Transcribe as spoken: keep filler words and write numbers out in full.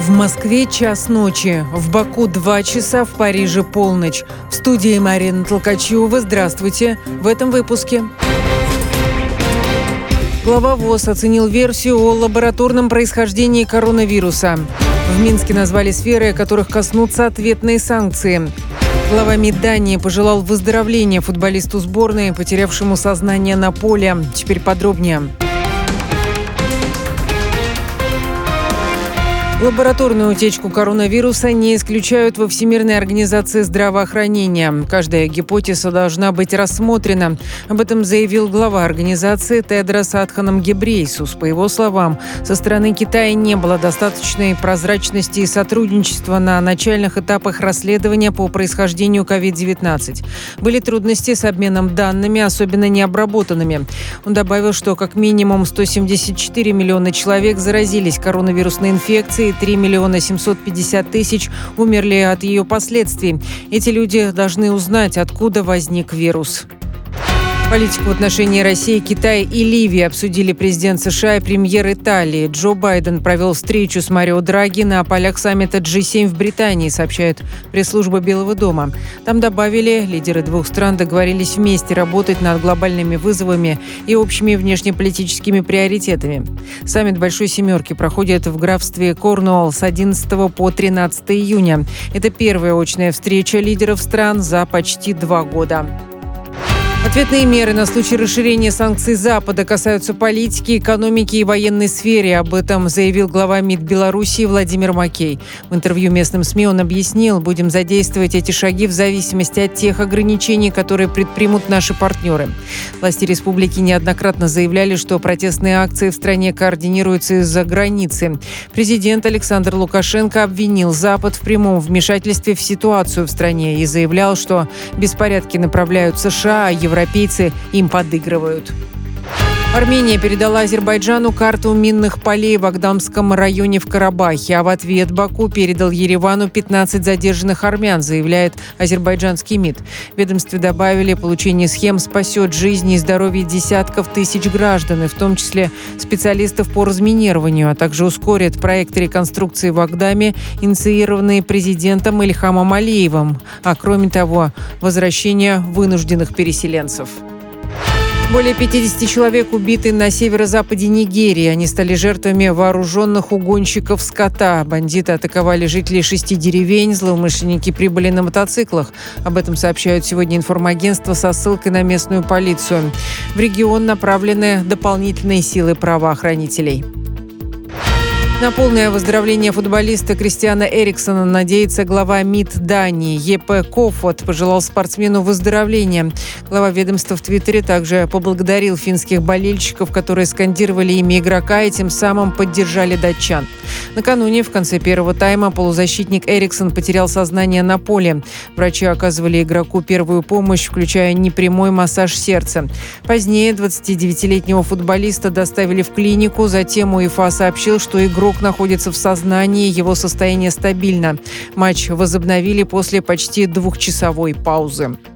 В Москве час ночи, в Баку два часа, в Париже полночь. В студии Марина Толкачева. Здравствуйте. В этом выпуске. Глава ВОЗ оценил версию о лабораторном происхождении коронавируса. В Минске назвали сферы, которых коснутся ответные санкции. Глава МИД Дании пожелал выздоровления футболисту сборной, потерявшему сознание на поле. Теперь подробнее. Лабораторную утечку коронавируса не исключают во Всемирной организации здравоохранения. Каждая гипотеза должна быть рассмотрена. Об этом заявил глава организации Тедрос Адханом Гебрейсус. По его словам, со стороны Китая не было достаточной прозрачности и сотрудничества на начальных этапах расследования по происхождению ковид девятнадцать. Были трудности с обменом данными, особенно необработанными. Он добавил, что как минимум сто семьдесят четыре миллиона человек заразились коронавирусной инфекцией, три миллиона семьсот пятьдесят тысяч умерли от ее последствий. Эти люди должны узнать, откуда возник вирус. Политику в отношении России, Китая и Ливии обсудили президент США и премьер Италии. Джо Байден провел встречу с Марио Драги на полях саммита джи семь в Британии, сообщает пресс-служба Белого дома. Там добавили, лидеры двух стран договорились вместе работать над глобальными вызовами и общими внешнеполитическими приоритетами. Саммит Большой Семерки проходит в графстве Корнуолл с одиннадцатого по тринадцатое июня. Это первая очная встреча лидеров стран за почти два года. Ответные меры на случай расширения санкций Запада касаются политики, экономики и военной сферы. Об этом заявил глава МИД Белоруссии Владимир Макей. В интервью местным СМИ он объяснил, будем задействовать эти шаги в зависимости от тех ограничений, которые предпримут наши партнеры. Власти республики неоднократно заявляли, что протестные акции в стране координируются из-за границы. Президент Александр Лукашенко обвинил Запад в прямом вмешательстве в ситуацию в стране и заявлял, что беспорядки направляют США, а Европа Европейцы им подыгрывают. Армения передала Азербайджану карту минных полей в Агдамском районе в Карабахе, а в ответ Баку передал Еревану пятнадцать задержанных армян, заявляет азербайджанский МИД. В ведомстве добавили, получение схем спасет жизни и здоровье десятков тысяч граждан, и в том числе специалистов по разминированию, а также ускорит проект реконструкции в Агдаме, инициированный президентом Ильхамом Алиевым, а кроме того, возвращение вынужденных переселенцев. Более пятьдесят человек убиты на северо-западе Нигерии. Они стали жертвами вооруженных угонщиков скота. Бандиты атаковали жителей шести деревень. Злоумышленники прибыли на мотоциклах. Об этом сообщают сегодня информагентства со ссылкой на местную полицию. В регион направлены дополнительные силы правоохранителей. На полное выздоровление футболиста Кристиана Эриксона надеется глава МИД Дании Епе Кофод. Пожелал спортсмену выздоровления. Глава ведомства в Твиттере также поблагодарил финских болельщиков, которые скандировали имя игрока и тем самым поддержали датчан. Накануне, в конце первого тайма, полузащитник Эриксон потерял сознание на поле. Врачи оказывали игроку первую помощь, включая непрямой массаж сердца. Позднее двадцатидевятилетнего футболиста доставили в клинику. Затем УЕФА сообщил, что игрок находится в сознании, его состояние стабильно. Матч возобновили после почти двухчасовой паузы.